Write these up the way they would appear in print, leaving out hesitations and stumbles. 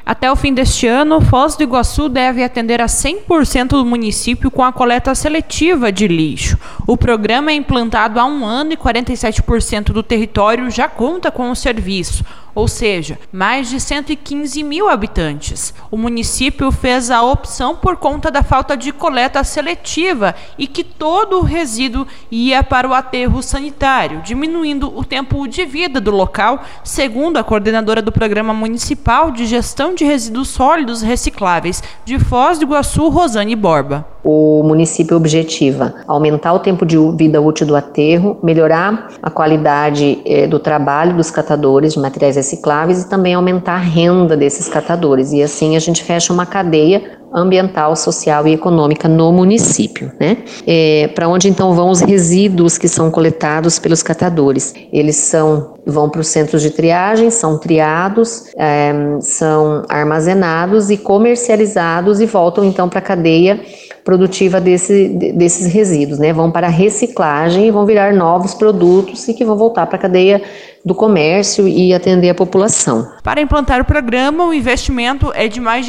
Até o fim deste ano, Foz do Iguaçu deve atender a 100% do município com a coleta seletiva de lixo. O programa é implantado há 1 ano e 47% do território já conta com o serviço, ou seja, mais de 115 mil habitantes. O município fez a opção por conta da falta de coleta seletiva e que todo o resíduo ia para o aterro sanitário, diminuindo o tempo de vida do local, segundo a coordenadora do Programa Municipal de Gestão de Resíduos Sólidos Recicláveis de Foz do Iguaçu, Rosane Borba. O município objetiva aumentar o tempo de vida útil do aterro, melhorar a qualidade do trabalho dos catadores de materiais recicláveis e também aumentar a renda desses catadores. E assim a gente fecha uma cadeia ambiental, social e econômica no município, né? Para onde então vão os resíduos que são coletados pelos catadores? Eles vão para os centros de triagem, são triados, são armazenados e comercializados e voltam então para a cadeia produtiva desses resíduos, né? Vão para a reciclagem e vão virar novos produtos e que vão voltar para a cadeia do comércio e atender a população. Para implantar o programa, o investimento é de mais de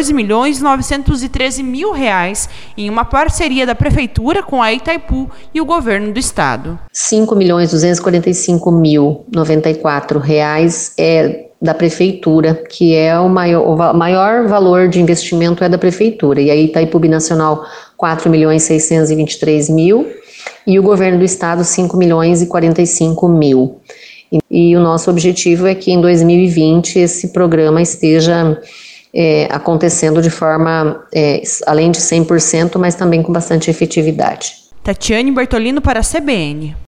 R$14.913.000 em uma parceria da Prefeitura com a Itaipu e o Governo do Estado. R$5.245.094 é da Prefeitura, que é o maior valor de investimento é da Prefeitura, e a Itaipu Binacional R$4.623.000 e o Governo do Estado R$5.045.000. E o nosso objetivo é que em 2020 esse programa esteja acontecendo de forma, além de 100%, mas também com bastante efetividade. Tatiane Bertolino para a CBN.